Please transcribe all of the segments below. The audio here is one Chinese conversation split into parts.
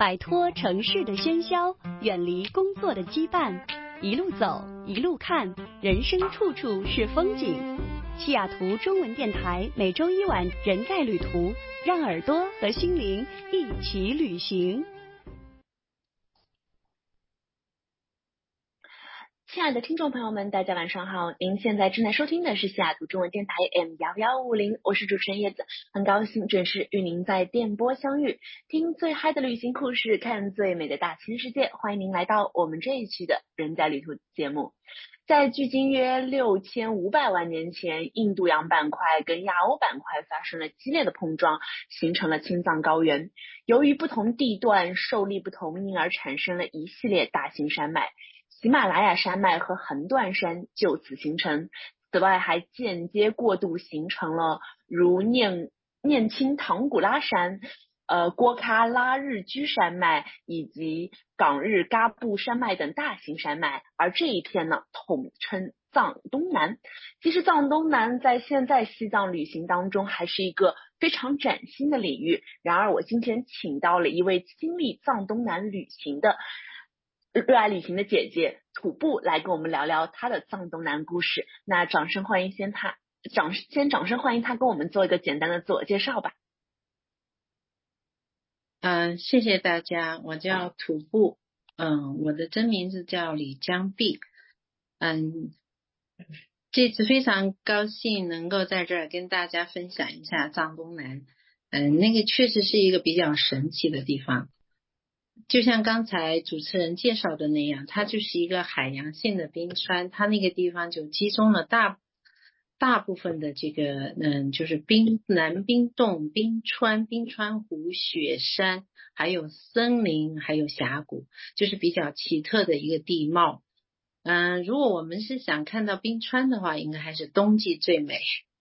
摆脱城市的喧嚣，远离工作的羁绊，一路走，一路看，人生处处是风景。西雅图中文电台每周一晚人在旅途，让耳朵和心灵一起旅行。 亲爱的听众朋友们，大家晚上好！您现在正在收听的是西雅图中文电台 M1150，我是主持人叶子，很高兴准时与您在电波相遇，听最嗨的旅行故事，看最美的大千世界。欢迎您来到我们这一期的人在旅途节目。在距今约6500万年前，印度洋板块跟亚欧板块发生了激烈的碰撞，形成了青藏高原。由于不同地段受力不同，因而产生了一系列大型山脉。喜马拉雅山脉和横断山就此形成，此外还间接过渡形成了如念青唐古拉山、郭喀拉日居山脉以及港日嘎布山脉等大型山脉，而这一片呢统称藏东南。其实藏东南在现在西藏旅行当中还是一个非常崭新的领域，然而我今天请到了一位经历藏东南热爱旅行的姐姐土布来跟我们聊聊她的藏东南故事。那掌声欢迎掌声欢迎她跟我们做一个简单的自我介绍吧。 谢谢大家，我叫土布，我的真名字叫李江碧，这次非常高兴能够在这儿跟大家分享一下藏东南，那个确实是一个比较神奇的地方。就像刚才主持人介绍的那样，它就是一个海洋性的冰川，它那个地方就集中了大部分的这个就是南冰洞、冰川湖、雪山，还有森林，还有峡谷，就是比较奇特的一个地貌。如果我们是想看到冰川的话，应该还是冬季最美。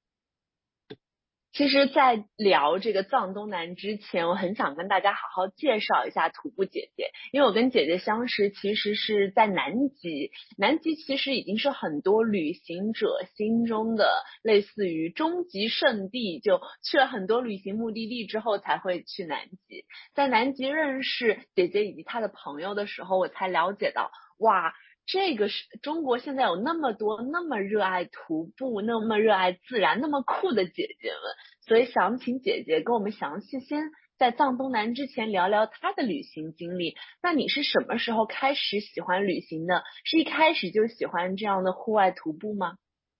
其实在聊这个藏东南之前，我很想跟大家好好介绍一下土布姐姐，因为我跟姐姐相识其实是在南极其实已经是很多旅行者心中的类似于终极圣地，就去了很多旅行目的地之后才会去南极。在南极认识姐姐以及她的朋友的时候，我才了解到，哇，这个是中国现在有那么多那么热爱徒步、那么热爱自然、那么酷的姐姐们，所以想请姐姐跟我们详细先在藏东南之前聊聊她的旅行经历。那你是什么时候开始喜欢旅行的？是一开始就喜欢这样的户外徒步吗？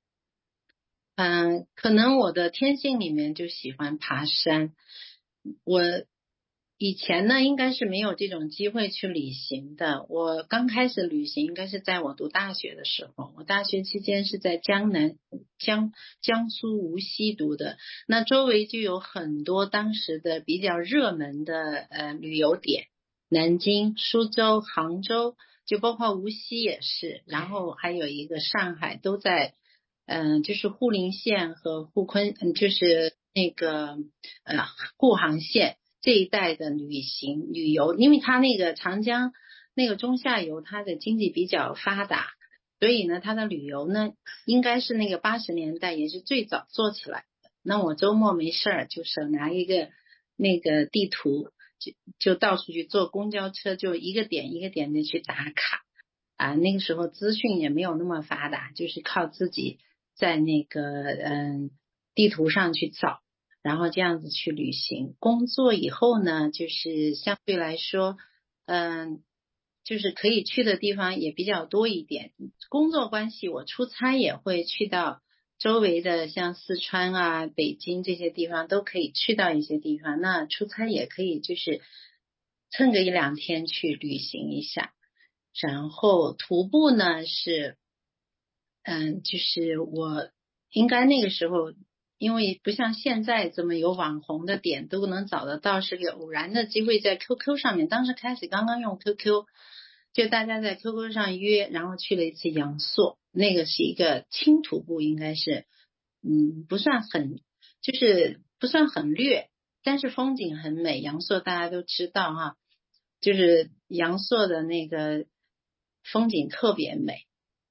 可能我的天性里面就喜欢爬山。我以前呢应该是没有这种机会去旅行的。我刚开始旅行应该是在我读大学的时候，我大学期间是在江苏无锡读的，那周围就有很多当时的比较热门的旅游点，南京、苏州、杭州，就包括无锡也是，然后还有一个上海，都在就是沪宁线和就是那个沪杭线这一带的旅游，因为它那个长江那个中下游，它的经济比较发达，所以呢，它的旅游呢，应该是那个80年代也是最早做起来的。那我周末没事儿，就手拿一个那个地图，就到处去坐公交车，就一个点一个点的去打卡。那个时候资讯也没有那么发达，就是靠自己在那个地图上去找，然后这样子去旅行。工作以后呢，就是相对来说就是可以去的地方也比较多一点。工作关系我出差也会去到周围的像四川啊、北京这些地方，都可以去到一些地方，那出差也可以就是蹭个1-2天去旅行一下。然后徒步呢是就是我应该那个时候，因为不像现在这么有网红的点都能找得到，是个偶然的机会在 QQ 上面，当时开始刚刚用 QQ， 就大家在 QQ 上约，然后去了一次阳朔，那个是一个轻徒步，应该是不算很略，但是风景很美。阳朔大家都知道哈，就是阳朔的那个风景特别美。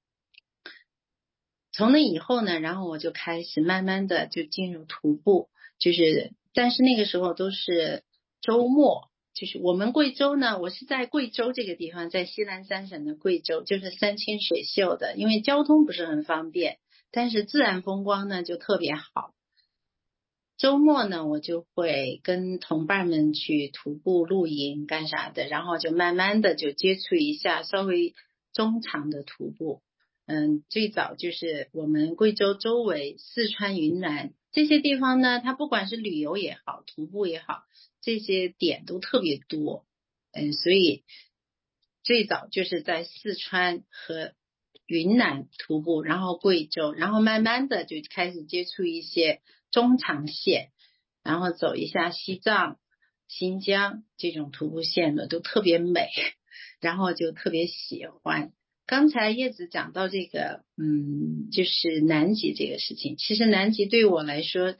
从那以后呢，然后我就开始慢慢的就进入徒步，但是那个时候都是周末， 就是我们贵州呢，我是在贵州这个地方，在西南三省的贵州，就是山清水秀的，因为交通不是很方便，但是自然风光呢就特别好。周末呢，我就会跟同伴们去徒步露营干啥的，然后就慢慢的就接触一下稍微中长的徒步。最早就是我们贵州周围，四川、云南这些地方呢，它不管是旅游也好，徒步也好，这些点都特别多。所以最早就是在四川和云南徒步，然后贵州，然后慢慢的就开始接触一些中长线，然后走一下西藏、新疆这种徒步线的都特别美，然后就特别喜欢。刚才叶子讲到这个，就是南极这个事情，其实南极对我来说，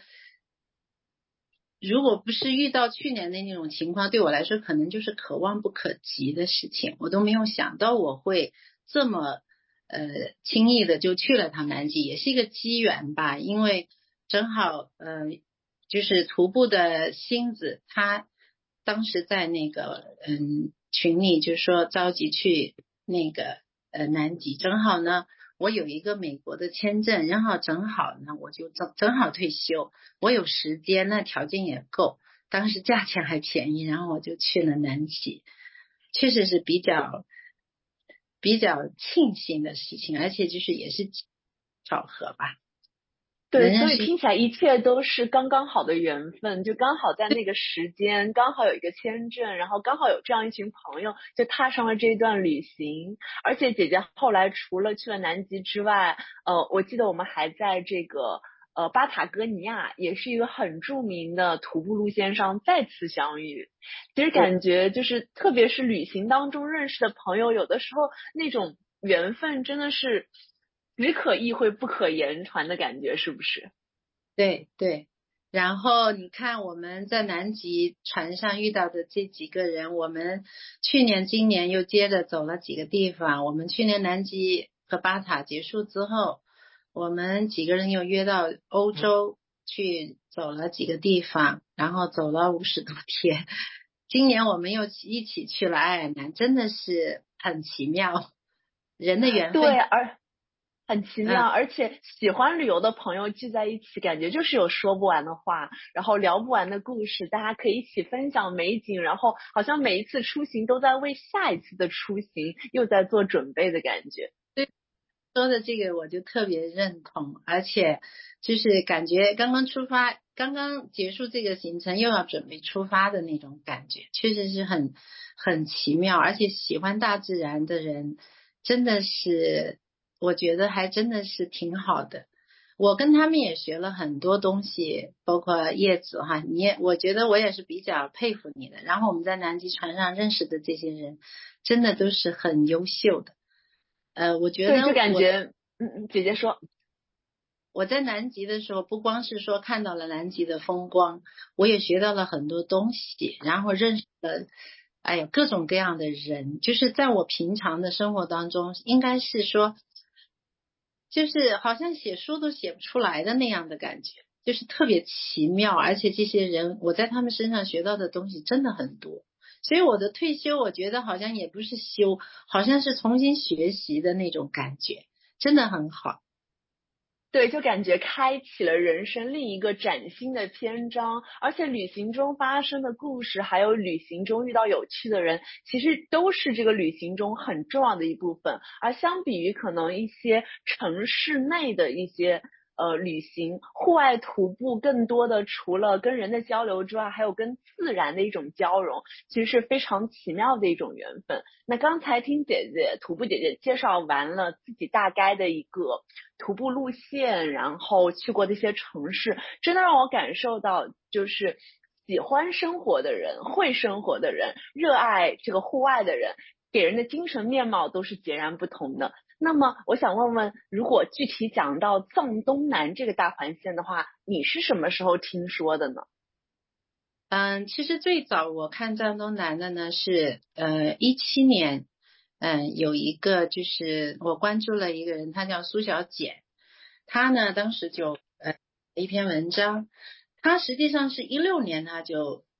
如果不是遇到去年的那种情况，对我来说可能就是可望不可及的事情，我都没有想到我会这么轻易的就去了趟南极，也是一个机缘吧，因为正好就是徒步的星子，他当时在那个群里就说着急去那个南极，正好呢我有一个美国的签证，然后正好呢我就正好退休，我有时间，那条件也够，当时价钱还便宜，然后我就去了南极，确实是比较庆幸的事情，而且就是也是巧合吧。 对，所以听起来一切都是刚刚好的缘分，就刚好在那个时间，刚好有一个签证，然后刚好有这样一群朋友，就踏上了这段旅行。而且姐姐后来除了去了南极之外，我记得我们还在这个巴塔哥尼亚，也是一个很著名的徒步路线上再次相遇。其实感觉就是特别是旅行当中认识的朋友，有的时候那种缘分真的是只可意会不可言传的感觉，是不是？ 对对，然后你看我们在南极船上遇到的这几个人，我们去年今年又接着走了几个地方。我们去年南极和巴塔结束之后，我们几个人又约到欧洲去走了几个地方，然后走了50多天。今年我们又一起去了爱尔兰，真的是很奇妙，人的缘分。 对，很奇妙，而且喜欢旅游的朋友聚在一起，感觉就是有说不完的话，然后聊不完的故事，大家可以一起分享美景，然后好像每一次出行都在为下一次的出行又在做准备的感觉。 对，说的这个我就特别认同，而且就是感觉刚刚出发，刚刚结束这个行程又要准备出发的那种感觉，确实是很奇妙，而且喜欢大自然的人真的是，我觉得还真的是挺好的。我跟他们也学了很多东西，包括叶子哈，我觉得我也是比较佩服你的。然后我们在南极船上认识的这些人，真的都是很优秀的。我觉得对，就感觉，姐姐说， 我在南极的时候，不光是说看到了南极的风光，我也学到了很多东西，然后认识了，各种各样的人。就是在我平常的生活当中，应该是说，就是好像写书都写不出来的那样的感觉，就是特别奇妙。而且这些人，我在他们身上学到的东西真的很多。所以我的退休，我觉得好像也不是休，好像是重新学习的那种感觉，真的很好。 对，就感觉开启了人生另一个崭新的篇章，而且旅行中发生的故事，还有旅行中遇到有趣的人，其实都是这个旅行中很重要的一部分。而相比于可能一些城市内的一些旅行，户外徒步更多的除了跟人的交流之外，还有跟自然的一种交融，其实是非常奇妙的一种缘分。那刚才听徒步姐姐介绍完了自己大概的一个徒步路线，然后去过的一些城市，真的让我感受到就是喜欢生活的人、会生活的人、热爱这个户外的人，给人的精神面貌都是截然不同的。那么我想问问，如果具体讲到藏东南这个大环线的话，你是什么时候听说的呢？ 其实最早我看藏东南的呢是2017年，有一个就是我关注了一个人，他叫苏小简，他呢当时就一篇文章，他实际上是2016年他就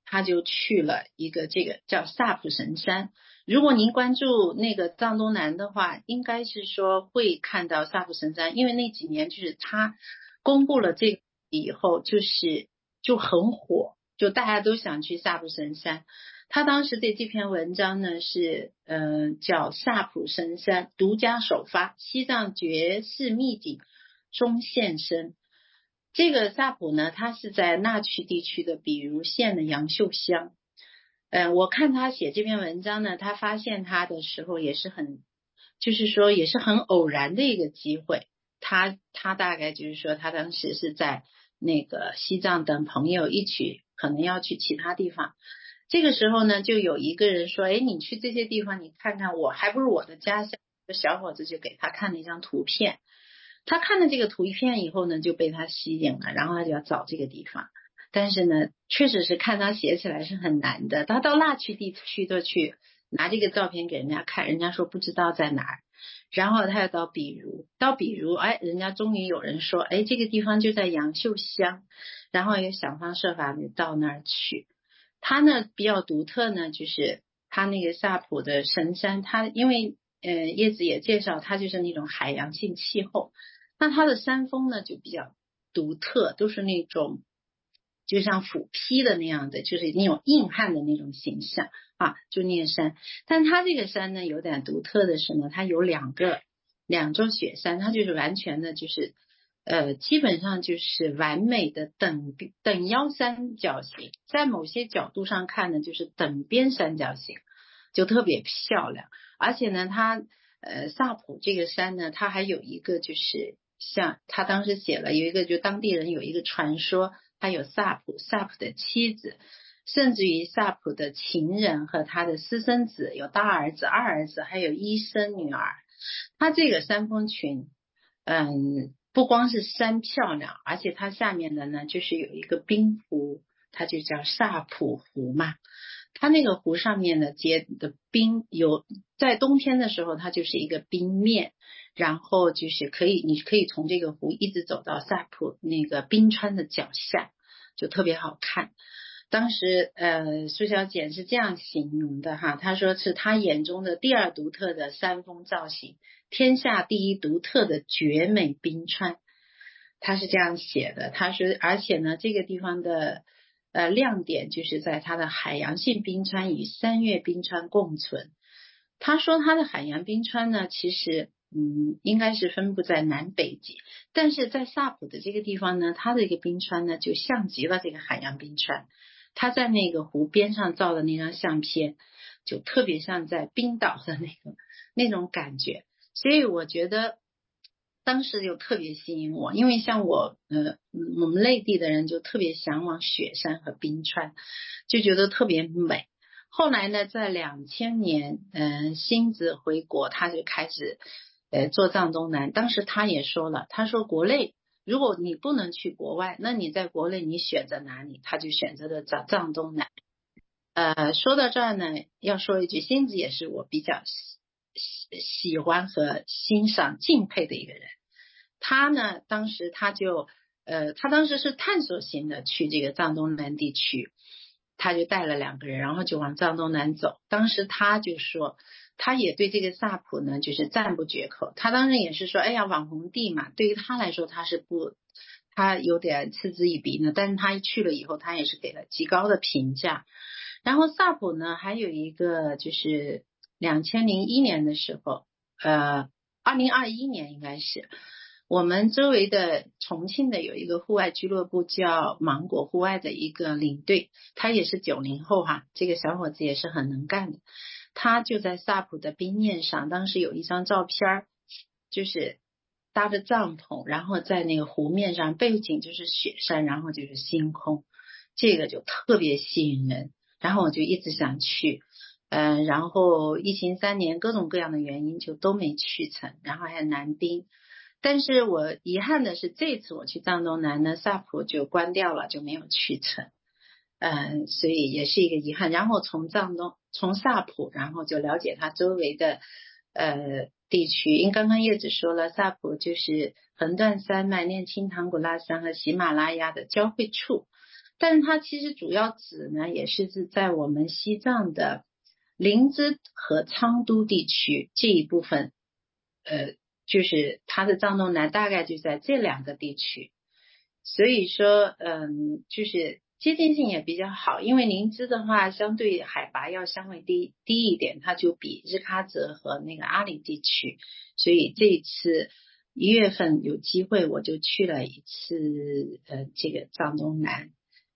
他就去了一个这个叫萨普神山。如果您关注那个藏东南的话，应该是说会看到萨普神山，因为那几年就是他公布了这个以后，就很火，就大家都想去萨普神山。他当时的这篇文章呢是叫萨普神山独家首发，西藏绝世秘境中现身。这个萨普呢，它是在那曲地区的比如县的阳秀乡。我看他写这篇文章呢，他发现他的时候也是很，就是说也是很偶然的一个机会。他大概就是说，他当时是在那个西藏等朋友一起，可能要去其他地方。这个时候呢，就有一个人说：“哎，你去这些地方，你看看我还不如我的家乡。”小伙子就给他看了一张图片。他看了这个图片以后呢，就被他吸引了，然后他就要找这个地方。但是呢，确实是看他写起来是很难的。他到那曲地区的去拿这个照片给人家看，人家说不知道在哪儿。然后他又到比如，哎，人家终于有人说，哎，这个地方就在阳秀乡，然后也想方设法的到那儿去。他呢比较独特呢，就是他那个萨普的神山，他因为叶子也介绍，它就是那种海洋性气候。那它的山峰呢就比较独特，都是那种就像斧劈的那样的，就是那种硬汉的那种形象啊，就那个山。但它这个山呢有点独特的是呢，它有两座雪山，它就是完全的就是基本上就是完美的等腰三角形，在某些角度上看呢就是等边三角形，就特别漂亮。而且呢它萨普这个山呢，它还有一个就是像他当时写了有一个，就当地人有一个传说，他有萨普的妻子，甚至于萨普的情人和他的私生子，有大儿子、二儿子，还有一孙女儿。他这个山峰群不光是山漂亮，而且它下面的呢就是有一个冰湖，它就叫萨普湖嘛。它那个湖上面的结的冰有，在冬天的时候它就是一个冰面，然后就是你可以从这个湖一直走到萨普那个冰川的脚下，就特别好看。当时苏小姐是这样形容的哈，她说是她眼中的第二独特的山峰造型，天下第一独特的绝美冰川。她是这样写的，她说而且呢这个地方的亮点就是在它的海洋性冰川与山岳冰川共存。他说它的海洋冰川呢其实应该是分布在南北极，但是在萨普的这个地方呢，它的一个冰川呢就像极了这个海洋冰川。他在那个湖边上照的那张相片就特别像在冰岛的那种感觉，所以我觉得当时就特别吸引我。因为像我们内地的人就特别向往雪山和冰川，就觉得特别美。后来呢在2000年星子回国，他就开始做藏东南。当时他也说了，他说国内如果你不能去国外，那你在国内你选择哪里？他就选择了藏东南。说到这儿呢，要说一句，星子也是我比较喜欢和欣赏敬佩的一个人。他呢当时他当时是探索型的去这个藏东南地区，他就带了2个人，然后就往藏东南走。当时他就说他也对这个萨普呢就是赞不绝口。他当时也是说，哎呀网红地嘛，对于他来说他有点嗤之以鼻呢，但是他去了以后他也是给了极高的评价。然后萨普呢还有一个就是2001年的时候2021年应该是我们周围的重庆的有一个户外俱乐部叫芒果户外的一个领队，他也是90后哈，这个小伙子也是很能干的。他就在萨普的冰面上，当时有一张照片，就是搭着帐篷，然后在那个湖面上，背景就是雪山，然后就是星空，这个就特别吸引人。然后我就一直想去，然后疫情3年各种各样的原因就都没去成，然后还有南冰。但是我遗憾的是这次我去藏东南呢，萨普就关掉了，就没有去成。所以也是一个遗憾。然后从萨普，然后就了解它周围的地区。因为刚刚叶子说了，萨普就是横断山脉、念青唐古拉山和喜马拉雅的交汇处。 但是它其实主要指呢也是在我们西藏的林芝和昌都地区这一部分，就是它的藏东南大概就在这2个地区，所以说就是接近性也比较好，因为林芝的话相对海拔要相对低一点，它就比日喀则和那个阿里地区，所以这一次1月份有机会我就去了一次这个藏东南。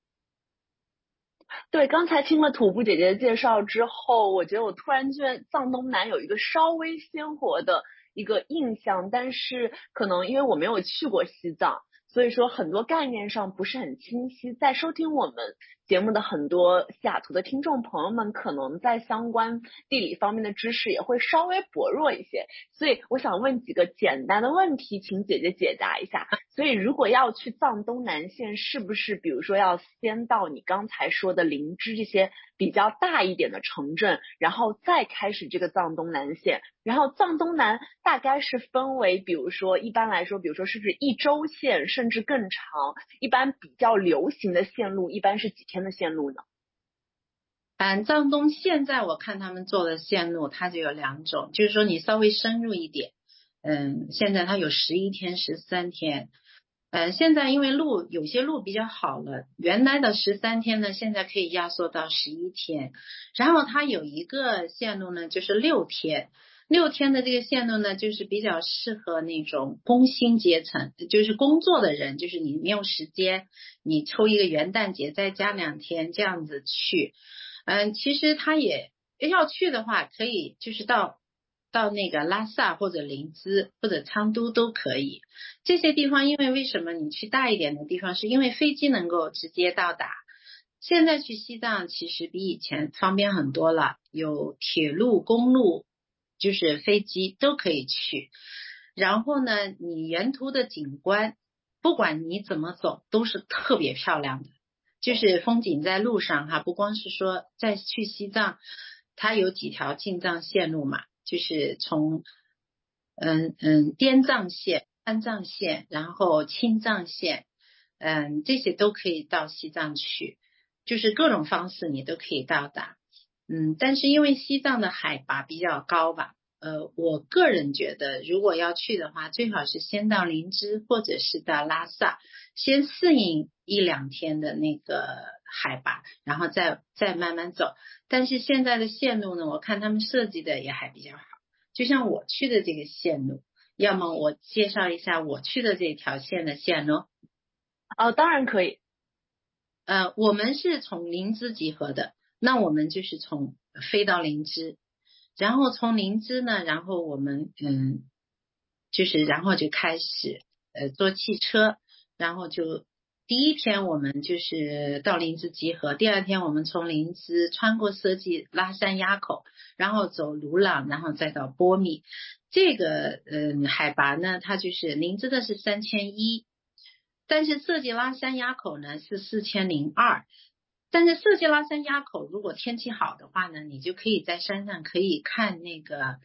对，刚才听了土布姐姐的介绍之后，我觉得我突然对藏东南有一个稍微鲜活的一个印象，但是可能因为我没有去过西藏，所以说很多概念上不是很清晰。在收听我们节目的很多西雅图的听众朋友们，可能在相关地理方面的知识也会稍微薄弱一些，所以我想问几个简单的问题，请姐姐解答一下。所以如果要去藏东南线，是不是比如说要先到你刚才说的林芝这些比较大一点的城镇，然后再开始这个藏东南线？然后藏东南大概是分为，比如说一般来说，比如说是不是1周线甚至更长？一般比较流行的线路一般是几天的线路呢？ 藏东现在我看他们做的线路它就有2种，就是说你稍微深入一点，现在它有11天13天，现在因为有些路比较好了，原来的13天呢现在可以压缩到11天，然后它有一个线路呢就是6天的这个线路呢就是比较适合那种工薪阶层，就是工作的人，就是你没有时间，你抽一个元旦节再加2天这样子去。其实他也要去的话，可以就是到那个拉萨或者林芝或者昌都都可以。这些地方，因为什么你去大一点的地方，是因为飞机能够直接到达。现在去西藏其实比以前方便很多了，有铁路、公路，就是飞机都可以去。然后呢，你沿途的景观，不管你怎么走，都是特别漂亮的。就是风景在路上哈，不光是说在去西藏，它有几条进藏线路嘛，就是从滇藏线、川藏线，然后青藏线，这些都可以到西藏去，就是各种方式你都可以到达。但是因为西藏的海拔比较高吧，我个人觉得如果要去的话，最好是先到林芝或者是到拉萨，先适应1-2天的那个海拔，然后再慢慢走。但是现在的线路呢，我看他们设计的也还比较好，就像我去的这个线路，要么我介绍一下我去的这条线的线路。 当然可以。 我们是从林芝集合的，那我们就是飞到林芝，然后从林芝呢，然后我们然后就开始坐汽车，然后就第1天我们就是到林芝集合，第2天我们从林芝穿过色季拉山垭口，然后走鲁朗，然后再到波密。这个海拔呢，它就是林芝的是3100，但是色季拉山垭口呢是4002。但是色季拉山垭口如果天气好的话呢，你就可以在山上可以看那个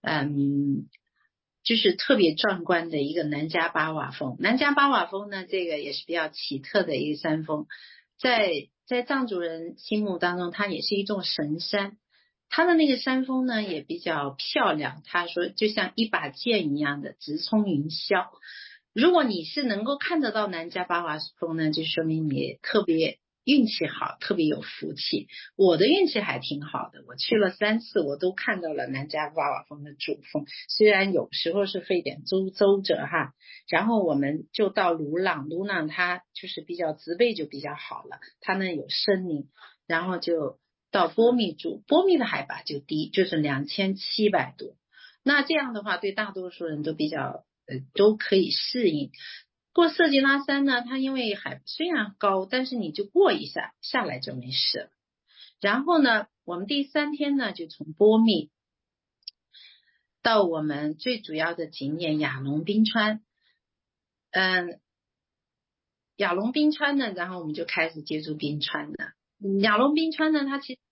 就是特别壮观的一个南迦巴瓦峰。南迦巴瓦峰呢，这个也是比较奇特的一个山峰，在藏族人心目当中，它也是一座神山。它的那个山峰呢也比较漂亮，他说就像一把剑一样的直冲云霄。如果你是能够看得到南迦巴瓦峰呢，就说明你特别运气好，特别有福气。我的运气还挺好的，我去了3次，我都看到了南迦巴瓦峰的主峰，虽然有时候是费点周折哈。然后我们就到鲁朗它就是比较植被就比较好了，它呢有森林，然后就到波密住，波密的海拔就低，就是2700多。那这样的话，对大多数人都比较都可以适应。过色季拉山呢，它因为海虽然高，但是你就过一下，下来就没事了。然后呢，我们第3天呢，就从波密到我们最主要的景点雅龙冰川。雅龙冰川呢，然后我们就开始接触冰川了。雅龙冰川呢，它其实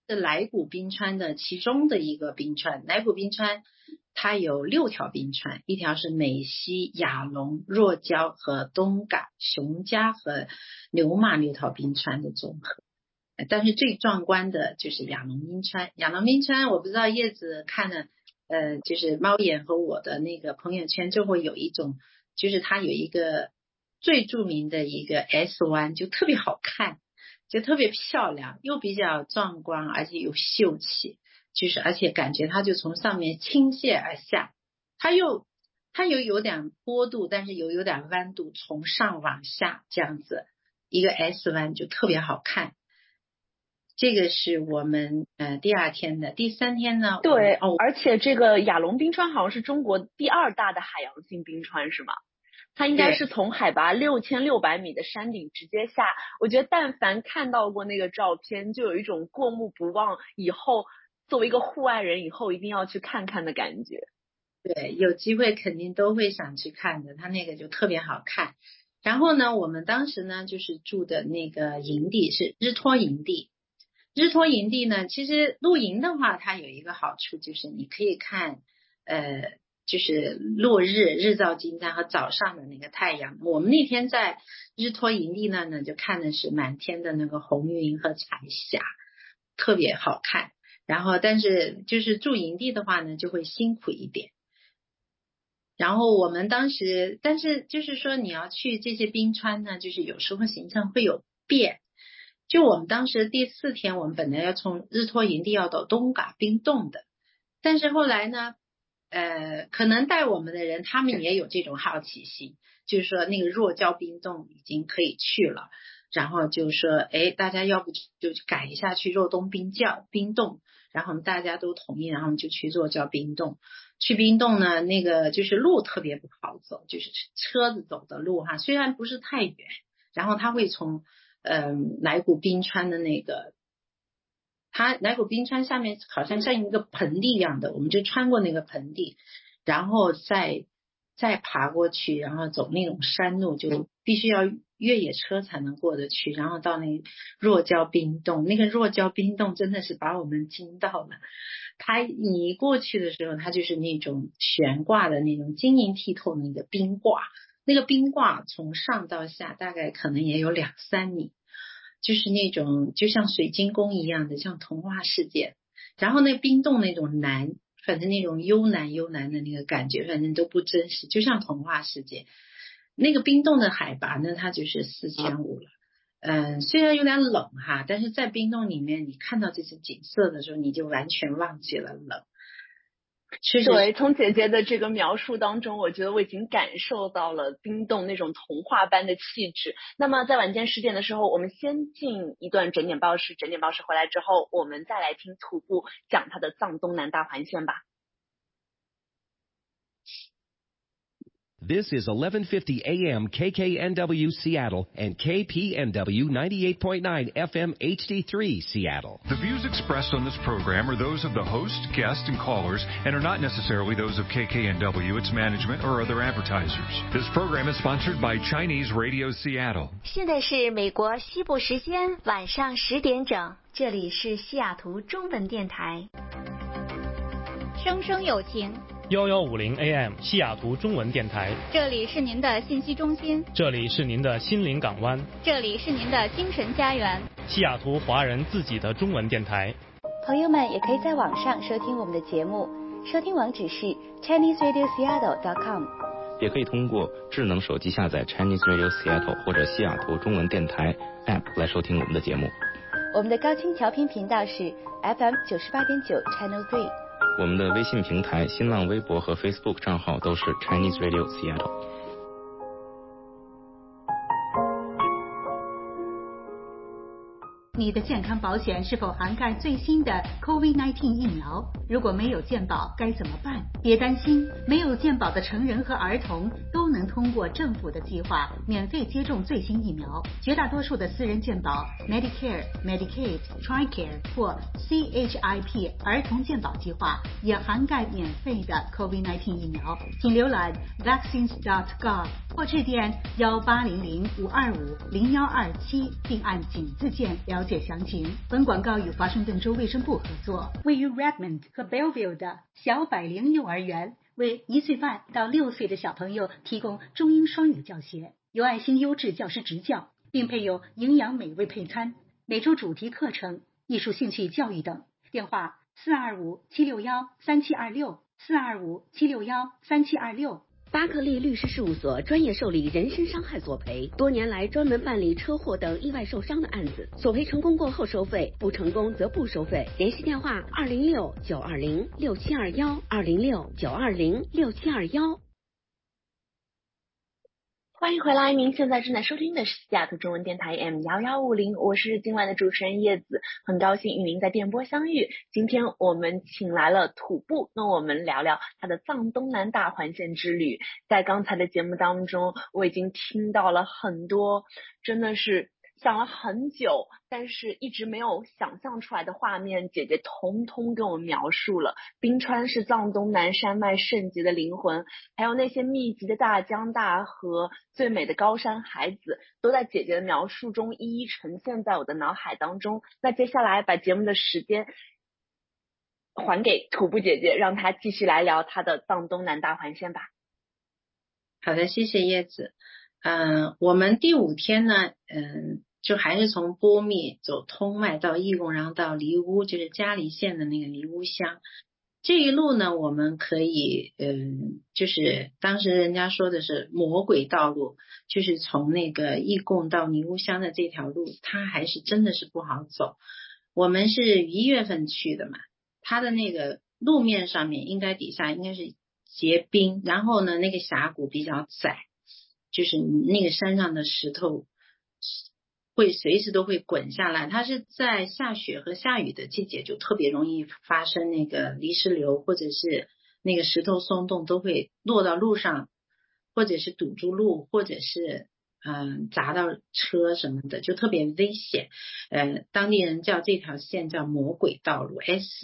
是来古冰川的其中的一个冰川。来古冰川它有6条冰川，一条是美溪、亚龙、若礁和东嘎、熊家和牛马6条冰川的总和。但是最壮观的就是亚龙冰川。亚龙冰川我不知道叶子看了就是猫眼和我的那个朋友圈就会有一种，就是它有一个最著名的一个 S 湾，就特别好看，就特别漂亮，又比较壮观，而且有秀气，就是而且感觉它就从上面倾泻而下，它有点坡度，但是有点弯度，从上往下这样子一个 S 湾就特别好看。这个是我们第2天的。第3天呢， 对，而且这个亚龙冰川好像是中国第2大的海洋性冰川是吗？它应该是从海拔6600米的山顶直接下，我觉得但凡看到过那个照片，就有一种过目不忘，以后作为一个户外人以后一定要去看看的感觉。 对，有机会肯定都会想去看的，它那个就特别好看。然后呢，我们当时呢就是住的那个营地是日托营地。日托营地呢，其实露营的话它有一个好处，就是你可以看就是落日、日照金山和早上的那个太阳。我们那天在日托营地呢就看的是满天的那个红云和彩霞，特别好看。然后但是就是住营地的话呢就会辛苦一点。然后我们当时，但是就是说你要去这些冰川呢，就是有时候行程会有变。就我们当时第4天，我们本来要从日托营地要到东嘎冰洞的，但是后来呢可能带我们的人他们也有这种好奇心，就是说那个若礁冰洞已经可以去了，然后就说大家要不就改一下去若东冰洞，然后我们大家都同意，然后我们就去若礁冰洞。去冰洞呢，那个就是路特别不好走，就是车子走的路哈，虽然不是太远，然后它会从来古冰川的那个，它来古冰川下面好像像一个盆地一样的，我们就穿过那个盆地，然后再爬过去，然后走那种山路，就必须要越野车才能过得去，然后到那若礁冰洞。那个若礁冰洞真的是把我们惊到了，你一过去的时候，它就是那种悬挂的那种晶莹剔透的那个冰挂，那个冰挂从上到下大概可能也有2-3米，就是那种就像水晶宫一样的，像童话世界。然后那冰洞那种蓝，反正那种幽蓝的那个感觉，反正都不真实，就像童话世界。那个冰洞的海拔呢，它就是4500了。虽然有点冷哈，但是在冰洞里面，你看到这些景色的时候，你就完全忘记了冷。 对，从姐姐的这个描述当中，我觉得我已经感受到了冰洞那种童话般的气质。那么在晚间10点的时候，我们先进一段整点报时，整点报时回来之后，我们再来听徒步讲它的藏东南大环线吧。 This is 1150 AM KKNW Seattle and KPNW 98.9 FM HD3 Seattle. The views expressed on this program are those of the host, guests, and callers and are not necessarily those of KKNW, its management, or other advertisers. This program is sponsored by Chinese Radio Seattle. 现在是美国西部时间晚上10点整，这里是西雅图中文电台。 声声有情 1150 AM 西雅图中文电台， 这里是您的信息中心， 这里是您的心灵港湾， 这里是您的精神家园， 西雅图华人自己的中文电台。 朋友们也可以在网上收听我们的节目，收听网址是 ChineseRadioSeattle.com， 也可以通过智能手机下载 Chinese Radio Seattle 或者西雅图中文电台 App 来收听我们的节目。 我们的高清调频频道是 FM 98.9 Channel 3。 我们的微信平台、新浪微博和 Facebook 账号都是 Chinese Radio Seattle。 你的健康保险是否涵盖最新的 COVID-19 疫苗？如果没有健保该怎么办？别担心，没有健保的成人和儿童都能通过政府的计划免费接种最新疫苗。绝大多数的私人健保 Medicare、Medicaid、TRICARE 或 CHIP 儿童健保计划也涵盖免费的 COVID-19 疫苗。请浏览 vaccines.gov 或致电1800-525-0127并按井字键了解解详情。本广告与华盛顿州卫生部合作，位于 Redmond 和 Belleville 的小百灵幼儿园为1岁半到6岁的小朋友提供中英双语教学，有爱心优质教师执教，并配有营养美味配餐，每周主题课程、艺术兴趣教育等。电话425-761-3726，425-761-3726。 巴克利律师事务所专业受理人身伤害索赔，多年来专门办理车祸等意外受伤的案子，索赔成功过后收费，不成功则不收费。联系电话206-920-6721，206-920-6721。 欢迎回来，您现在正在收听的是西雅图中文电台 M1150，我是今晚的主持人叶子，很高兴与您在电波相遇。今天我们请来了土布，跟我们聊聊他的藏东南大环线之旅。在刚才的节目当中，我已经听到了很多，真的是想了很久，但是一直没有想象出来的画面，姐姐通通跟我们描述了。冰川是藏东南山脉圣洁的灵魂，还有那些密集的大江大河，最美的高山海子，都在姐姐的描述中一一呈现在我的脑海当中。那接下来把节目的时间还给土布姐姐，让她继续来聊她的藏东南大环线吧。 好的，谢谢叶子。我们第5天呢，就还是从波密走通麦到义贡，然后到黎乌，就是嘉黎县的那个黎乌乡。这一路呢，我们可以，就是当时人家说的是魔鬼道路，就是从那个义贡到黎乌乡的这条路，它还是真的是不好走。我们是1月份去的嘛，它的那个路面上面底下应该是结冰，然后呢，那个峡谷比较窄，就是那个山上的石头会随时都会滚下来，它是在下雪和下雨的季节就特别容易发生那个泥石流，或者是那个石头松动都会落到路上，或者是堵住路，或者是砸到车什么的，就特别危险。当地人叫这条线叫魔鬼道路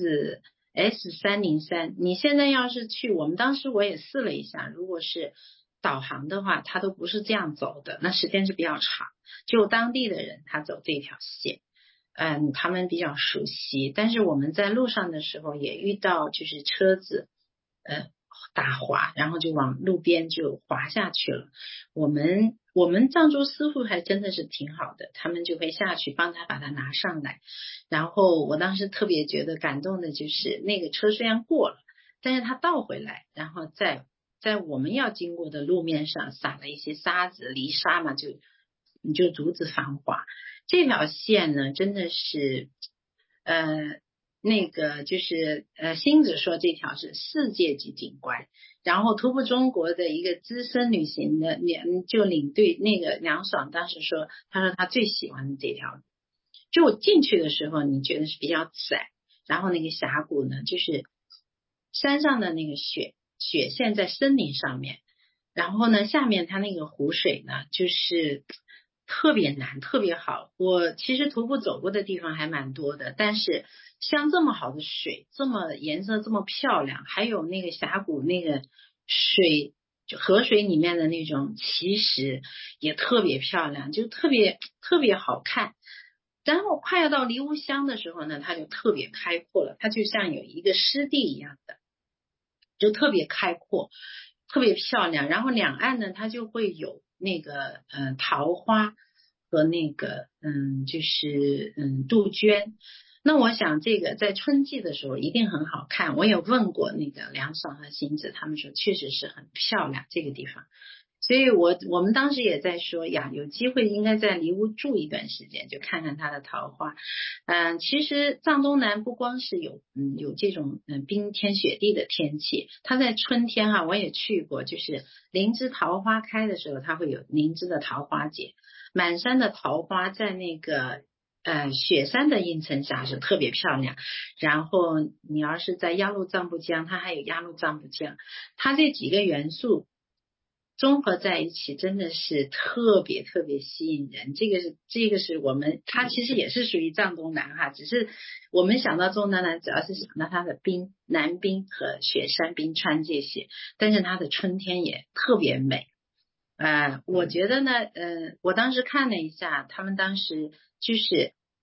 S303。你现在要是去，我们当时我也试了一下，如果是导航的话，它都不是这样走的，那时间是比较长。就当地的人他走这条线，他们比较熟悉。但是我们在路上的时候也遇到就是车子打滑，然后就往路边就滑下去了。我们藏族师傅还真的是挺好的，他们就会下去帮他把它拿上来。然后我当时特别觉得感动的就是那个车虽然过了，但是他倒回来，然后在我们要经过的路面上撒了一些沙子泥沙嘛，你就阻止防滑。这条线呢真的是那个就是星子说这条是世界级景观，然后徒步中国的一个资深旅行的就领队那个梁爽当时说，他说他最喜欢的这条路，就进去的时候你觉得是比较窄，然后那个峡谷呢就是山上的那个雪线在森林上面，然后呢下面它那个湖水呢就是特别难特别好。我其实徒步走过的地方还蛮多的，但是像这么好的水，这么颜色这么漂亮，还有那个峡谷那个水就河水里面的那种奇石也特别漂亮，就特别好看。然后快要到黎乌乡的时候呢，它就特别开阔了，它就像有一个湿地一样的，就特别开阔特别漂亮。然后两岸呢它就会有那个桃花和那个就是杜鹃。那我想这个在春季的时候一定很好看，我也问过那个梁爽和星子，他们说确实是很漂亮这个地方。所以我们当时也在说呀，有机会应该在黎乌住一段时间，就看看它的桃花。其实藏东南不光是有这种冰天雪地的天气，它在春天我也去过，就是灵芝桃花开的时候，它会有灵芝的桃花节，满山的桃花在那个雪山的映衬下是特别漂亮。然后你要是在鸭绿藏布江，它还有鸭绿藏布江，它这几个元素综合在一起真的是特别吸引人。这个是我们它其实也是属于藏东南只是我们想到藏东南主要是想到它的南冰和雪山冰川这些，但是它的春天也特别美。我觉得呢我当时看了一下，他们当时就是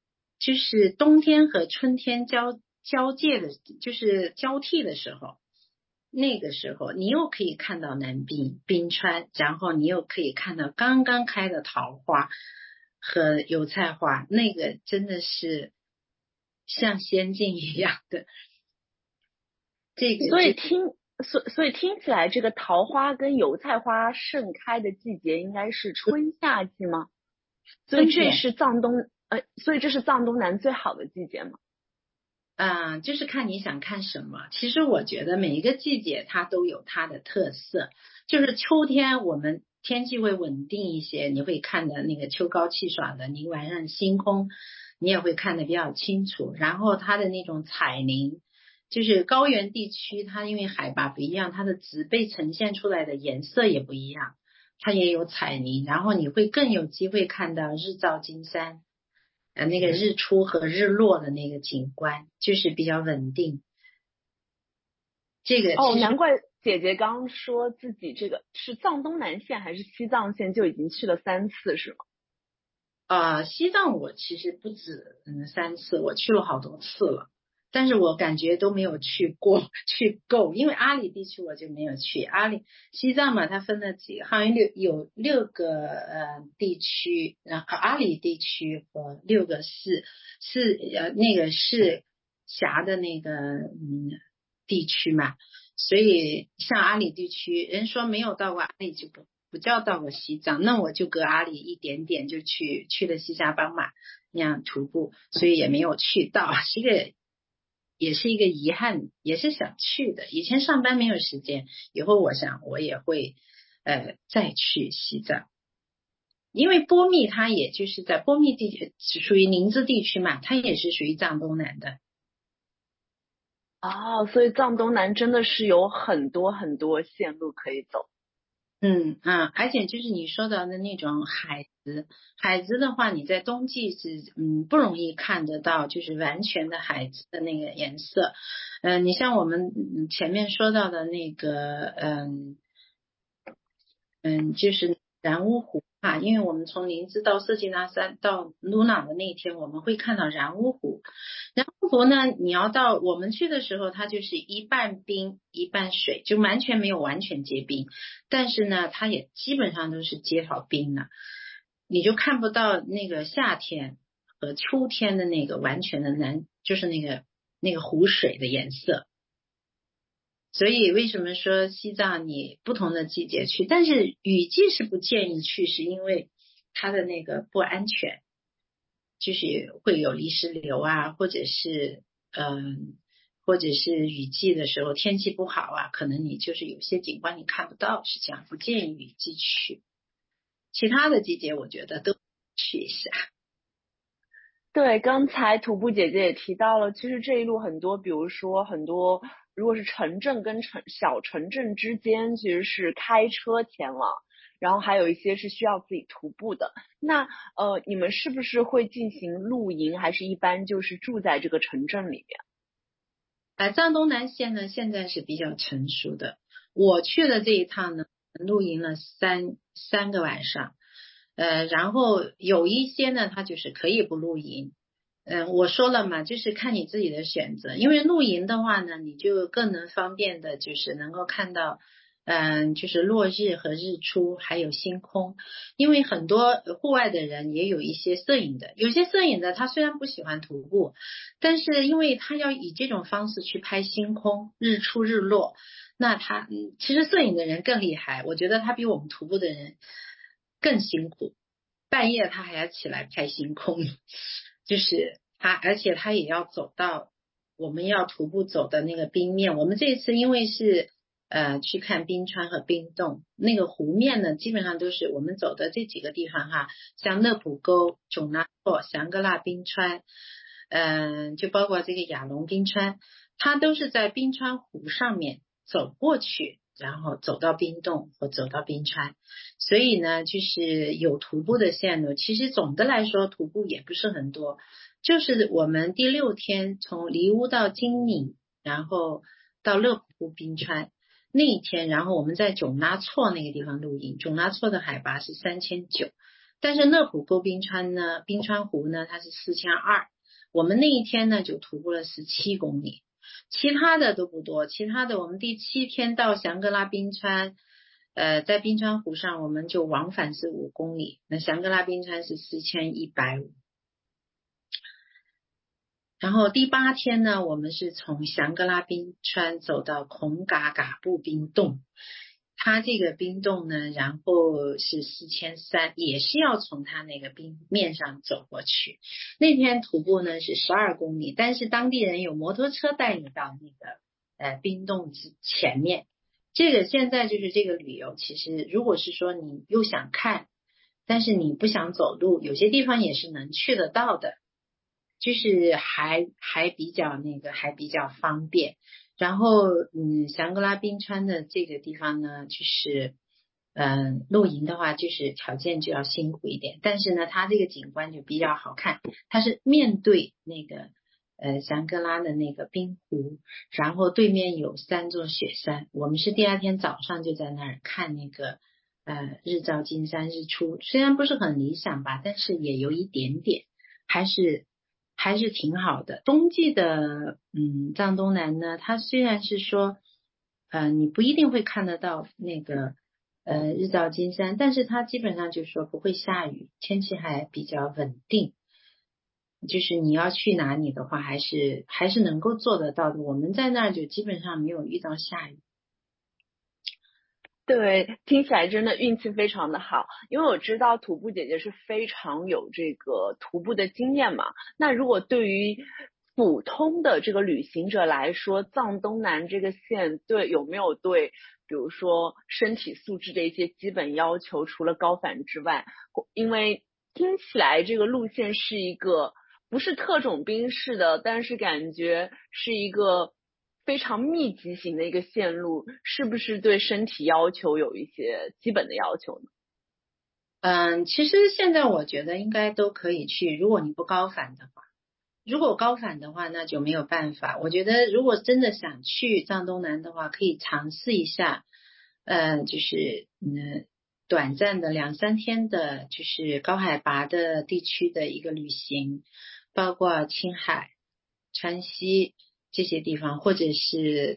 就是冬天和春天交界的，就是交替的时候，那个时候你又可以看到南冰川，然后你又可以看到刚刚开的桃花和油菜花，那个真的是像仙境一样的。这个所以听起来，这个桃花跟油菜花盛开的季节应该是春夏季吗？所以这是藏东南最好的季节吗？ 就是看你想看什么。其实我觉得每一个季节它都有它的特色。就是秋天我们天气会稳定一些，你会看的那个秋高气爽的，你晚上星空你也会看得比较清楚。然后它的那种彩林，就是高原地区它因为海拔不一样，它的植被呈现出来的颜色也不一样，它也有彩林，然后你会更有机会看到日照金山，那个日出和日落的那个景观就是比较稳定。这个难怪姐姐刚刚说自己这个是藏东南线还是西藏线就已经去了3次是吗？ 西藏我其实不止3次，我去了好多次了，但是我感觉都没有去够，因为阿里地区我就没有去。西藏嘛，它分了好像有6个地区，然后阿里地区和6个市那个市辖的那个地区嘛，所以像阿里地区，人说没有到过阿里就不叫到过西藏，那我就隔阿里一点点就去了西沙邦嘛，那样徒步，所以也没有去到，也是一个遗憾，也是想去的。以前上班没有时间，以后我想我也会再去西藏，因为波密它也就是在波密地区属于宁孜地区嘛，它也是属于藏东南的。 所以藏东南真的是有很多很多线路可以走。 而且就是你说到的那种海子的话，你在冬季是不容易看得到，就是完全的海子的那个颜色。你像我们前面说到的那个就是然乌湖啊，因为我们从宁孜到色季那山到鲁朗的那一天，我们会看到然乌湖。然乌湖呢，你要到我们去的时候，它就是一半冰一半水，就完全没有完全结冰，但是呢，它也基本上都是结好冰了，你就看不到那个夏天和秋天的那个完全的就是那个湖水的颜色。所以为什么说西藏你不同的季节去，但是雨季是不建议去，是因为它的那个不安全，就是会有泥石流啊，或者是雨季的时候天气不好啊，可能你就是有些景观你看不到，是这样，不建议雨季去。其他的季节我觉得都去一下。 对，刚才徒步姐姐也提到了，其实这一路很多，比如说很多，如果是城镇跟小城镇之间，其实是开车前往，然后还有一些是需要自己徒步的。那你们是不是会进行露营，还是一般就是住在这个城镇里面？ 藏东南线呢，现在是比较成熟的。我去的这一趟呢，露营了三个晚上。然后有一些呢，它就是可以不露营。我说了嘛，就是看你自己的选择。因为露营的话呢，你就更能方便的，就是能够看到，就是落日和日出，还有星空。因为很多户外的人也有一些摄影的，有些摄影的他虽然不喜欢徒步，但是因为他要以这种方式去拍星空、日出、日落，那他其实摄影的人更厉害，我觉得他比我们徒步的人更辛苦，半夜他还要起来拍星空，就是而且他也要走到我们要徒步走的那个冰面。我们这一次因为是去看冰川和冰洞，那个湖面呢基本上都是我们走的这几个地方哈，像勒普沟、囧拉措、香格拉冰川，就包括这个雅龙冰川，它都是在冰川湖上面走过去，然后走到冰洞或走到冰川。所以呢，就是有徒步的线路。其实总的来说徒步也不是很多，就是我们第6天从黎乌到金岭，然后到勒普湖冰川那一天，然后我们在囧拉措那个地方露营。囧拉措的海拔是3900，但是勒普沟冰川湖呢它是4200， 我们那一天呢就徒步了17公里，其他的都不多，其他的我们第7天到香格拉冰川，在冰川湖上我们就往返是5公里，那香格拉冰川是4150。然后第8天呢，我们是从香格拉冰川走到孔嘎嘎布冰洞，它这个冰洞呢，然后是4300，也是要从它那个冰面上走过去。那天徒步呢是12公里，但是当地人有摩托车带你到那个冰洞前面。这个现在就是这个旅游，其实如果是说你又想看，但是你不想走路，有些地方也是能去得到的。就是还比较还比较方便。然后香格拉冰川的这个地方呢，就是露营的话就是条件就要辛苦一点，但是呢它这个景观就比较好看，它是面对那个香格拉的那个冰湖，然后对面有3座雪山，我们是第2天早上就在那儿看那个日照金山日出，虽然不是很理想吧，但是也有一点点还是挺好的。冬季的藏东南呢，它虽然是说你不一定会看得到那个日照金山，但是它基本上就是说不会下雨，天气还比较稳定，就是你要去哪里的话还是能够做得到的。我们在那儿就基本上没有遇到下雨。 对，听起来真的运气非常的好，因为我知道徒步姐姐是非常有这个徒步的经验嘛。那如果对于普通的这个旅行者来说，藏东南这个线有没有对比如说身体素质的一些基本要求，除了高反之外？因为听起来这个路线是一个不是特种兵式的，但是感觉是一个非常密集型的一个线路，是不是对身体要求有一些基本的要求呢？ 其实现在我觉得应该都可以去，如果你不高反的话。如果高反的话那就没有办法。我觉得如果真的想去藏东南的话，可以尝试一下就是短暂的2-3天的就是高海拔的地区的一个旅行，包括青海、川西这些地方，或者是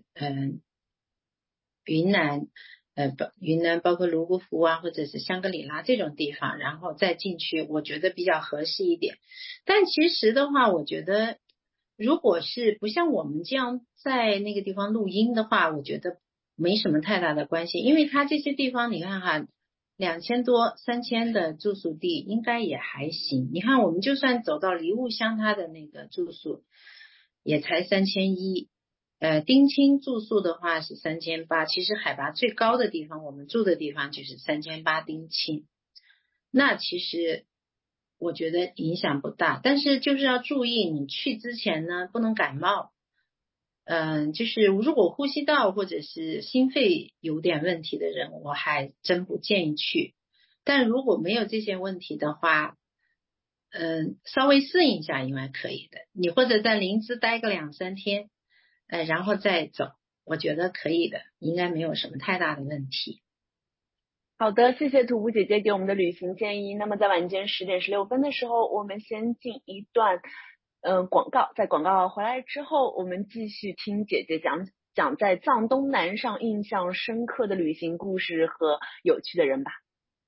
云南包括泸沽湖啊，或者是香格里拉这种地方，然后再进去，我觉得比较合适一点。但其实的话，我觉得如果是不像我们这样在那个地方录音的话，我觉得没什么太大的关系，因为它这些地方你看哈，2000多3000的住宿地应该也还行。你看我们就算走到梨雾乡，它的那个住宿也才3100，丁青住宿的话是3800，其实海拔最高的地方我们住的地方就是3800丁青，那其实我觉得影响不大，但是就是要注意你去之前呢不能感冒。就是如果呼吸道或者是心肺有点问题的人，我还真不建议去。但如果没有这些问题的话，稍微适应一下应该可以的。你或者在林芝待个2-3天，然后再走，我觉得可以的，应该没有什么太大的问题。 好的，谢谢徒步姐姐给我们的旅行建议。那么在晚间10点16分的时候，我们先进一段广告，在广告回来之后，我们继续听姐姐讲在藏东南上印象深刻的旅行故事和有趣的人吧。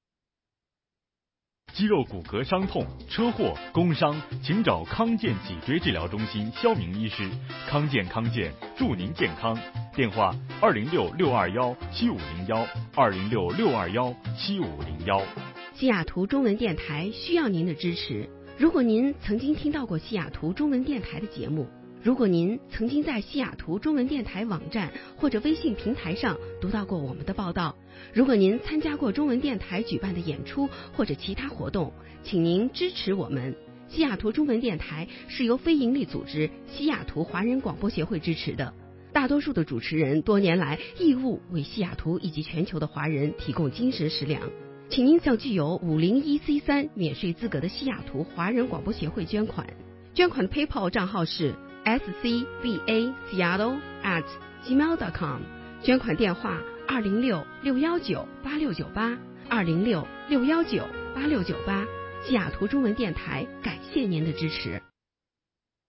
肌肉骨骼伤痛、车祸、工伤，请找康健脊椎治疗中心肖明医师。康健祝您健康。电话206-621-7501，206-621-7501。 西雅图中文电台需要您的支持。如果您曾经听到过西雅图中文电台的节目，如果您曾经在西雅图中文电台网站或者微信平台上读到过我们的报道，如果您参加过中文电台举办的演出或者其他活动，请您支持我们。西雅图中文电台是由非营利组织西雅图华人广播协会支持的，大多数的主持人多年来义务为西雅图以及全球的华人提供精神食粮。请您向具有501C3免税资格的西雅图华人广播协会捐款。捐款的 PayPal 账号是 scbaseattle@gmail.com， 捐款电话206-619-8698 206-619-8698。西雅图中文电台感谢您的支持。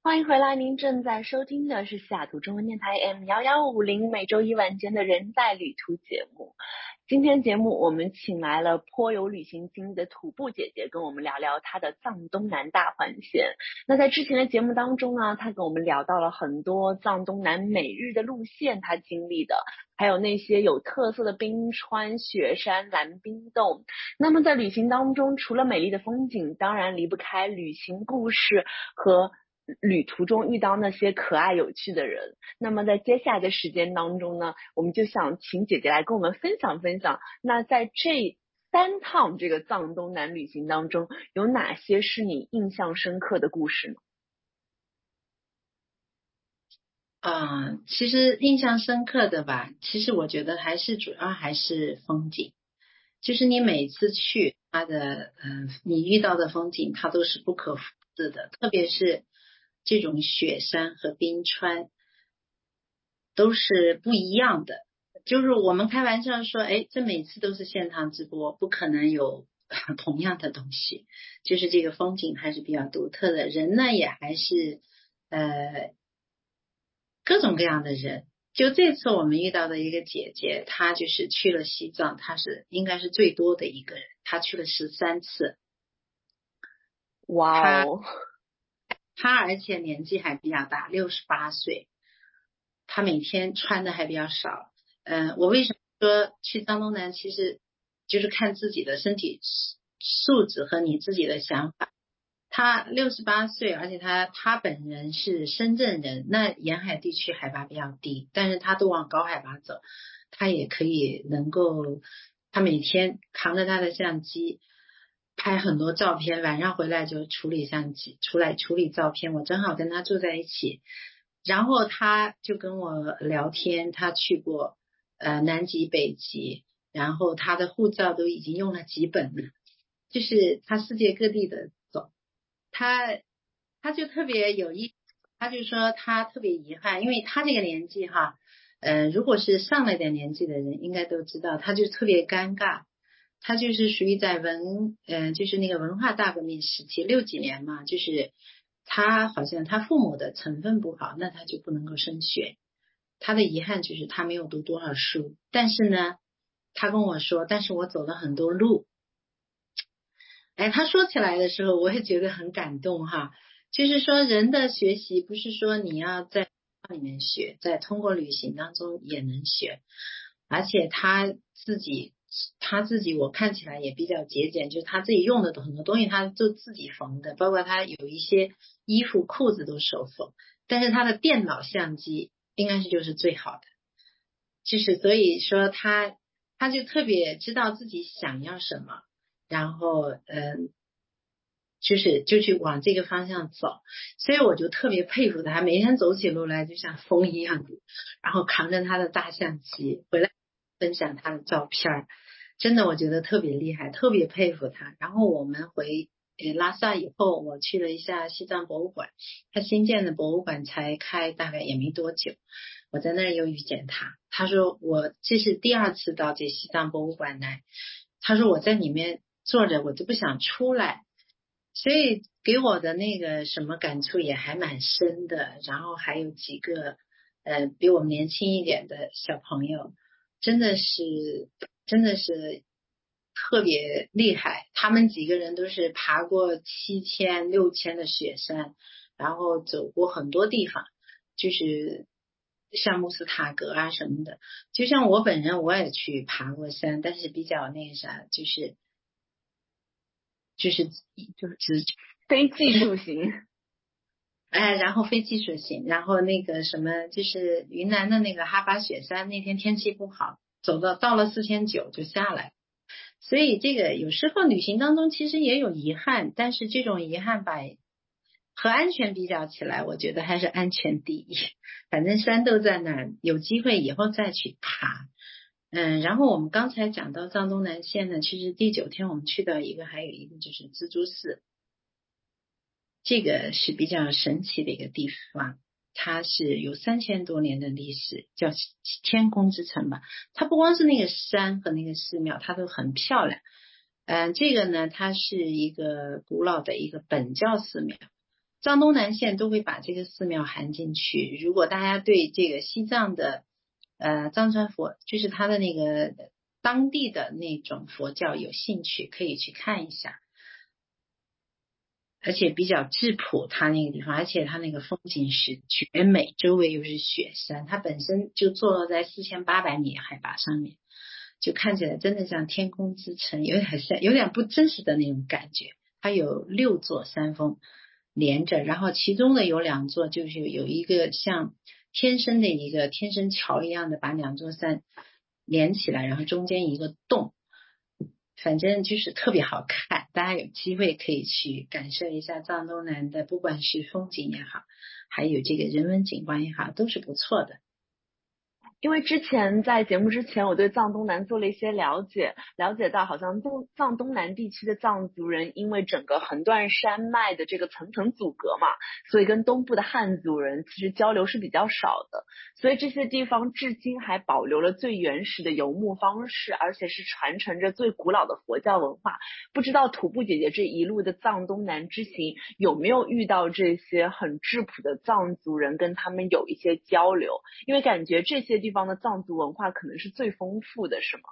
欢迎回来，您正在收听的是西雅图中文电台 M1150 每周一晚间的人在旅途节目。今天节目我们请来了颇有旅行经历的徒步姐姐，跟我们聊聊她的藏东南大环线。那在之前的节目当中呢，她跟我们聊到了很多藏东南每日的路线她经历的，还有那些有特色的冰川、雪山、蓝冰洞。那么在旅行当中，除了美丽的风景，当然离不开旅行故事和旅途中遇到那些可爱有趣的人。那么在接下来的时间当中呢，我们就想请姐姐来跟我们分享分享，那在这3趟这个藏东南旅行当中，有哪些是你印象深刻的故事呢？ 其实印象深刻的吧，其实我觉得主要还是风景，就是你每次去它的你遇到的风景它都是不可复制的，特别是这种雪山和冰川都是不一样的。就是我们开玩笑说，这每次都是现场直播，不可能有同样的东西，就是这个风景还是比较独特的，人呢也还是各种各样的人。就这次我们遇到的一个姐姐，她就是去了西藏，她是应该是最多的一个人，她去了13次。 哇哦！ 她而且年纪还比较大，68岁，她每天穿的还比较少。我为什么说去藏东南，其实就是看自己的身体素质和你自己的想法。他68岁，而且他本人是深圳人，那沿海地区海拔比较低，但是他都往高海拔走，他也可以能够，他每天扛着他的相机拍很多照片，晚上回来就处理相机，出来处理照片。我正好跟他住在一起，然后他就跟我聊天，他去过南极、北极，然后他的护照都已经用了几本了，就是他世界各地的走。他就特别有意思，他就说他特别遗憾，因为他这个年纪哈，如果是上了点年纪的人应该都知道，他就特别尴尬。他就是属于在就是那个文化大革命时期60几年嘛，就是他好像他父母的成分不好，那他就不能够升学。他的遗憾就是他没有读多少书，但是呢，他跟我说，但是我走了很多路。他说起来的时候我也觉得很感动哈，就是说人的学习不是说你要在里面学，在通过旅行当中也能学，而且他自己我看起来也比较节俭，就是他自己用的很多东西他都自己缝的，包括他有一些衣服裤子都手缝，但是他的电脑相机应该是就是最好的，就是所以说他就特别知道自己想要什么，然后就去往这个方向走，所以我就特别佩服他，每天走起路来就像风一样的，然后扛着他的大相机回来分享他的照片，真的我觉得特别厉害，特别佩服他。然后我们回拉萨以后，我去了一下西藏博物馆，他新建的博物馆才开大概也没多久，我在那儿又遇见他，他说我这是第2次到这西藏博物馆来，他说我在里面坐着我都不想出来，所以给我的那个什么感触也还蛮深的。然后还有几个比我们年轻一点的小朋友，真的是特别厉害，他们几个人都是爬过7000、6000的雪山，然后走过很多地方，就是像穆斯塔格啊什么的。就像我本人我也去爬过山，但是比较那个啥，就是非技术型。 然后非技术型，然后那个什么就是云南的那个哈巴雪山，那天天气不好，到了4900就下来。所以这个有时候旅行当中其实也有遗憾，但是这种遗憾吧和安全比较起来，我觉得还是安全第一，反正山都在那儿，有机会以后再去爬。然后我们刚才讲到藏东南线呢，其实第9天我们去到还有一个就是蜘蛛寺，这个是比较神奇的一个地方，它是有3000多年的历史，叫天空之城吧。它不光是那个山和那个寺庙，它都很漂亮。这个呢，它是一个古老的一个本教寺庙，它的藏东南线都会把这个寺庙含进去。如果大家对这个西藏的藏传佛，就是它的那个当地的那种佛教有兴趣，可以去看一下。而且比较质朴，它那个地方，而且它那个风景是绝美，周围又是雪山，它本身就坐落在4800米海拔上面，就看起来真的像天空之城，有点不真实的那种感觉。它有6座山峰连着，然后其中的有2座就是有一个像天生的一个天生桥一样的把2座山连起来，然后中间一个洞，反正就是特别好看，大家有机会可以去感受一下藏东南的，不管是风景也好，还有这个人文景观也好，都是不错的。 因为之前在节目之前，我对藏东南做了一些了解到好像藏东南地区的藏族人，因为整个横断山脉的这个层层阻隔嘛，所以跟东部的汉族人其实交流是比较少的，所以这些地方至今还保留了最原始的游牧方式，而且是传承着最古老的佛教文化。不知道土布姐姐这一路的藏东南之行有没有遇到这些很质朴的藏族人，跟他们有一些交流？因为感觉这些地方的藏族文化可能是最丰富的，是吗？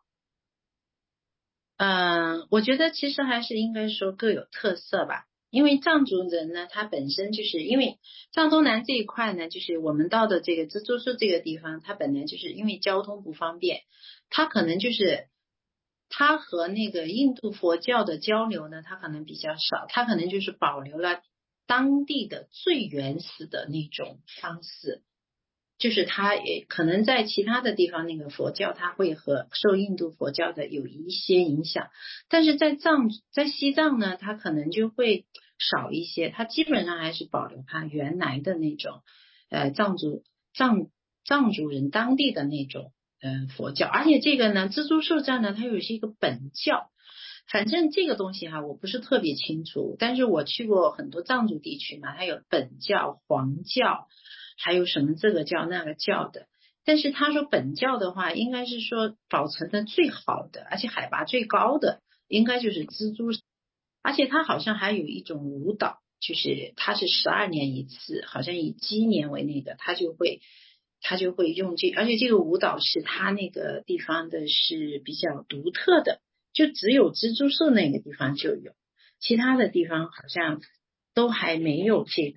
我觉得其实还是应该说各有特色吧。因为藏族人呢，他本身就是因为藏东南这一块呢，就是我们到的这个蜘蛛树这个地方，它本来就是因为交通不方便，它可能就是它和那个印度佛教的交流呢，它可能比较少，它可能就是保留了当地的最原始的那种方式。就是它也可能在其他的地方那个佛教它会和受印度佛教的有一些影响，但是在西藏呢，它可能就会少一些，它基本上还是保留它原来的那种藏族人当地的那种佛教。而且这个呢，蜘蛛兽站呢，它有是一个本教，反正这个东西哈我不是特别清楚，但是我去过很多藏族地区嘛，它有本教、黄教，还有什么这个教那个教的。但是他说本教的话，应该是说保存的最好的，而且海拔最高的，应该就是蜘蛛。而且它好像还有一种舞蹈，就是它是12年一次，好像以鸡年为那个，它就会用这，而且这个舞蹈是它那个地方的是比较独特的，就只有蜘蛛兽那个地方就有，其他的地方好像都还没有这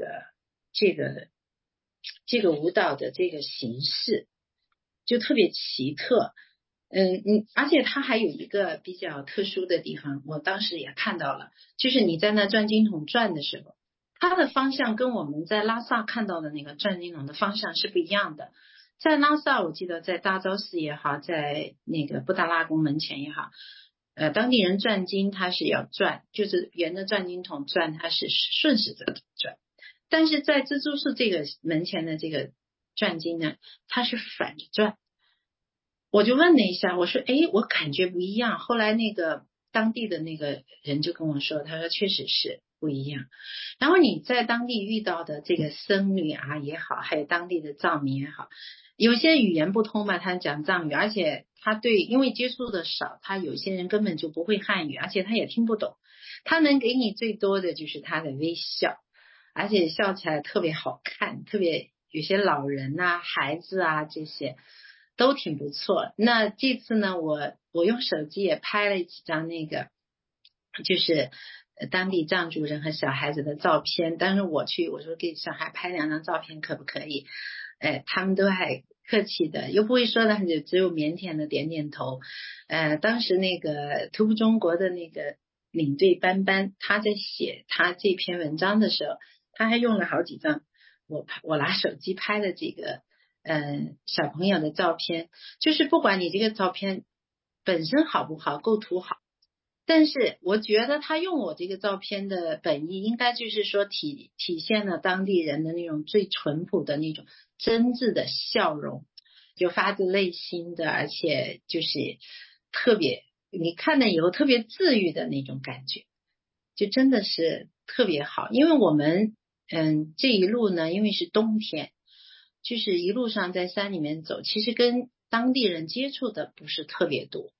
个舞蹈的这个形式，就特别奇特。而且它还有一个比较特殊的地方，我当时也看到了，就是你在那转经筒转的时候，它的方向跟我们在拉萨看到的那个转经筒的方向是不一样的。在拉萨我记得在大昭寺也好，在那个布达拉宫门前也好，当地人转经它是要转，就是沿着转经筒转，它是顺时针转。但是在蜘蛛树这个门前的这个转经呢，它是反着转。我就问了一下，我说我感觉不一样。后来那个当地的那个人就跟我说，他说确实是不一样。然后你在当地遇到的这个僧侣啊也好，还有当地的藏民也好，有些语言不通嘛，他讲藏语，而且他对因为接触的少，他有些人根本就不会汉语，而且他也听不懂，他能给你最多的就是他的微笑，而且笑起来特别好看，特别有些老人啊孩子啊这些都挺不错。那这次呢，我用手机也拍了几张那个就是当地藏族人和小孩子的照片，但是我说给小孩拍2张照片可不可以，他们都还客气的，又不会说的很久，只有腼腆的点点头。当时那个图布中国的那个领队班班，他在写他这篇文章的时候，他还用了好几张我拿手机拍的这个小朋友的照片。就是不管你这个照片本身好不好，构图好，但是我觉得他用我这个照片的本意应该就是说体现了当地人的那种最淳朴的那种真挚的笑容，就发自内心的，而且就是特别你看了以后特别治愈的那种感觉，就真的是特别好。因为我们这一路呢，因为是冬天，就是一路上在山里面走，其实跟当地人接触的不是特别多，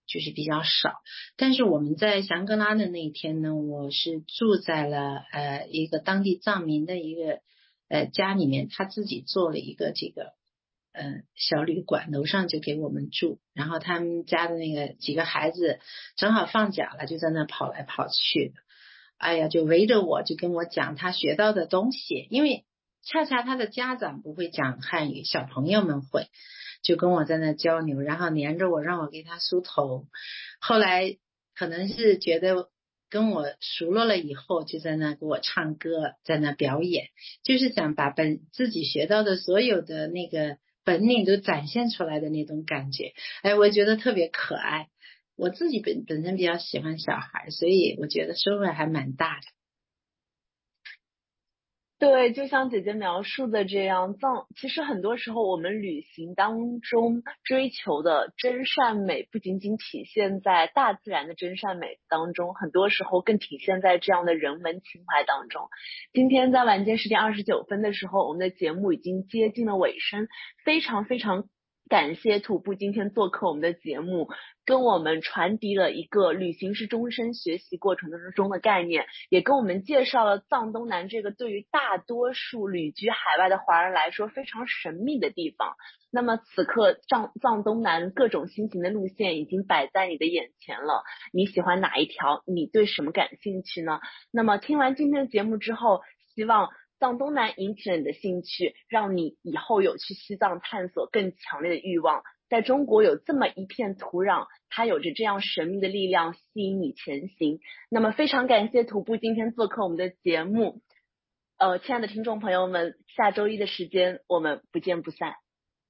就是比较少。但是我们在香格拉的那一天呢，我是住在了一个当地藏民的一个家里面，他自己做了一个这个小旅馆，楼上就给我们住，然后他们家的那个几个孩子正好放假了，就在那跑来跑去的，哎呀，就围着我，就跟我讲他学到的东西，因为恰恰他的家长不会讲汉语，小朋友们会，就跟我在那交流，然后黏着我让我给他梳头，后来可能是觉得跟我熟络了以后，就在那给我唱歌，在那表演，就是想把自己学到的所有的那个本领都展现出来的那种感觉，哎，我觉得特别可爱。我自己本身比较喜欢小孩，所以我觉得收获还蛮大的。 对，就像姐姐描述的这样，其实很多时候我们旅行当中追求的真善美，不仅仅体现在大自然的真善美当中，很多时候更体现在这样的人文情怀当中。今天在晚间10点29分的时候，我们的节目已经接近了尾声，非常非常感谢土布今天做客我们的节目，跟我们传递了一个旅行是终身学习过程中的概念，也跟我们介绍了藏东南这个对于大多数旅居海外的华人来说非常神秘的地方。那么此刻藏东南各种新型的路线已经摆在你的眼前了，你喜欢哪一条？你对什么感兴趣呢？那么听完今天的节目之后，希望藏东南引起了你的兴趣，让你以后有去西藏探索更强烈的欲望。在中国有这么一片土壤，它有着这样神秘的力量吸引你前行。那么非常感谢土布今天做客我们的节目，亲爱的听众朋友们，下周一的时间我们不见不散。